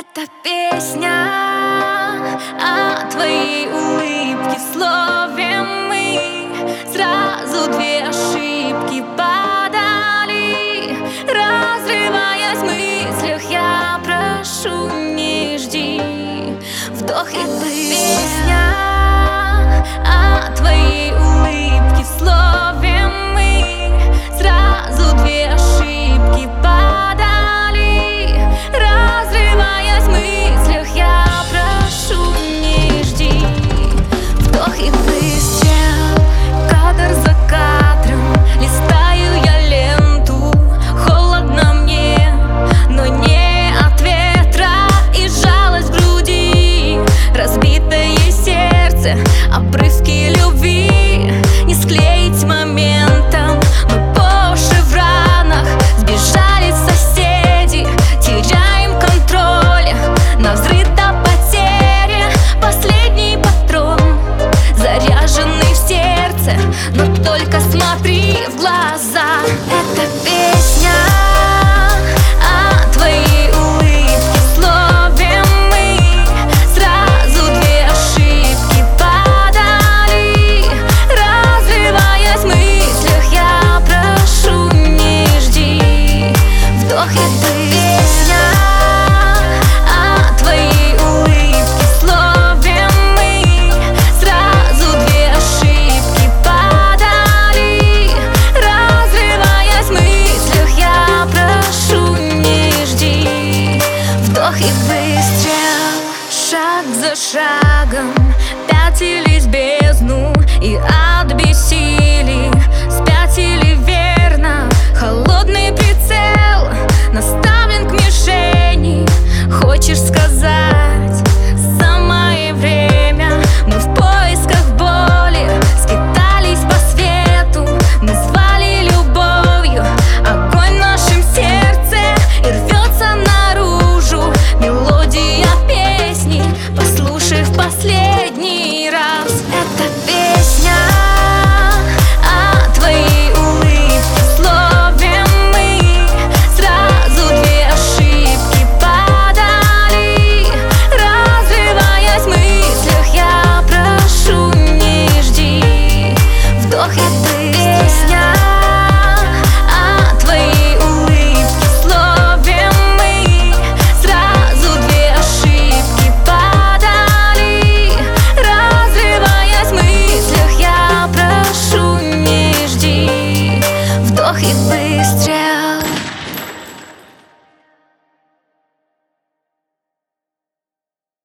Это песня о твоей улыбке, в слове мы сразу две ошибки подали. Разрываясь в мыслях, я прошу, не жди. Вдох и песня о твоей улыбке, в слове мы сразу две ошибки подали. Разрываясь в мыслях, я прошу, не жди. Вдох и выстрел, кадр за кадром, листаю я ленту. Холодно мне, но не от ветра, и жалость в груди, разбитое сердце, обрывки любви не склеить моментом. Мы по шевронах сбежали соседи, теряем контроль на взрыв до потери. Последний патрон заряженный в сердце, но только смотри в глаза. Это песня о твоей улыбке, в слове мы сразу две ошибки подали. Разрываясь в мыслях, я прошу, не жди. Вдох и песня о твоей улыбке, в слове мы сразу две ошибки подали. Разрываясь в мыслях, я прошу, не жди. Вдох и выстрел, шаг за шагом, 5 или